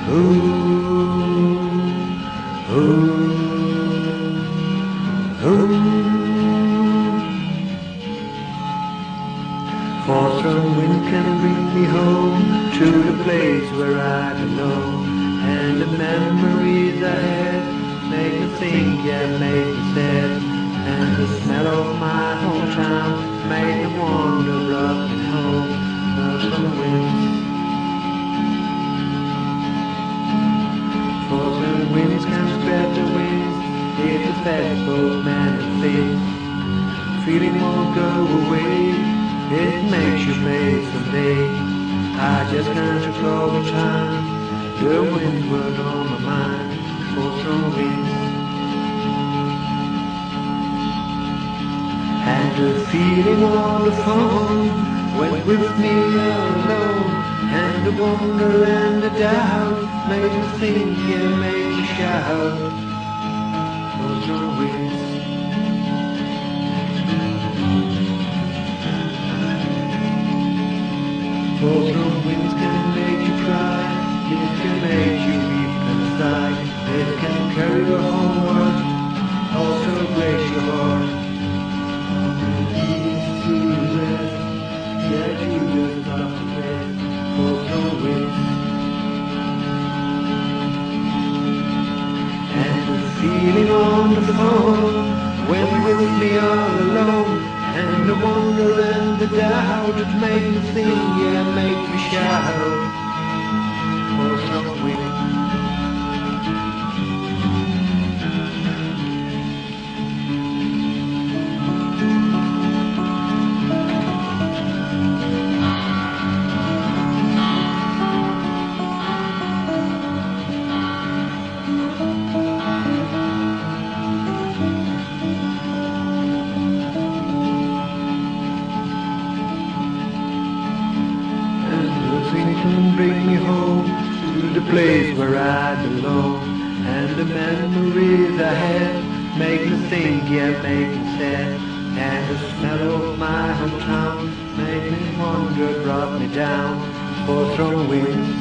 Ooh, ooh, ooh. For some wind can bring me home to the place where I belong, and the memories I had make me think, yeah, make me sad, and the smell of my hometown made me wonder, brought me home. For some winds, for some winds can spread the wings, it affects both man and things. Feeling won't go away, it makes you fade someday. I just can't recall the time the winds were on my mind. For some winds, and the feeling on the phone went with me all alone, and the wonder and the doubt made me think, yeah, made me shout. For some winds, for some winds can make you cry, it can make you weep and sigh, it can carry your homeward, also break your heart. Leads to rest, that you just off the bed. For some winds, and the feeling on the phone went with me all alone, and the wonder and the doubt it made me think, yeah, make me shout. For some winds, can bring me home to the place where I belong, and the memories I had make me think, yeah, make me sad, and the smell of my hometown made me wonder, brought me down. For some winds,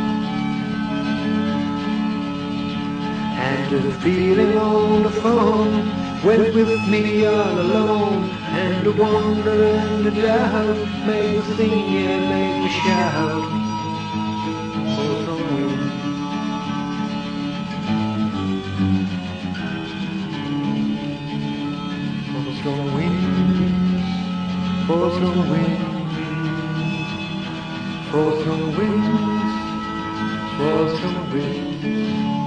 and the feeling on the phone went with me all alone, and the wonder and the doubt made me sing, yeah, made me shout. For some winds, for some winds, for some winds, for some winds, for some winds.